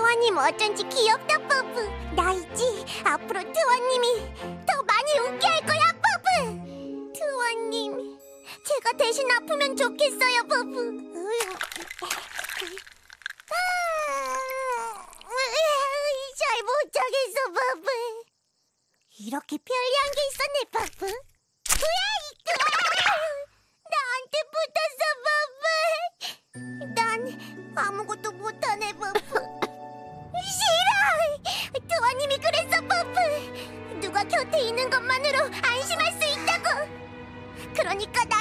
트와님 어쩐지 귀엽다, 버브. 나 있지? 앞으로 트와님이 더 많이 웃게 할 거야, 버브. 트와님, 제가 대신 아프면 좋겠어요, 버브. 잘 못 자겠어, 버브. 이렇게 편리한 게 있었네, 버브. 나한테 붙었어, 버브. 난 아무것도 못하네, 버브. 싫어! 트와님이 그랬어, 버브. 누가 곁에 있는 것만으로 안심할 수 있다고. 그러니까 나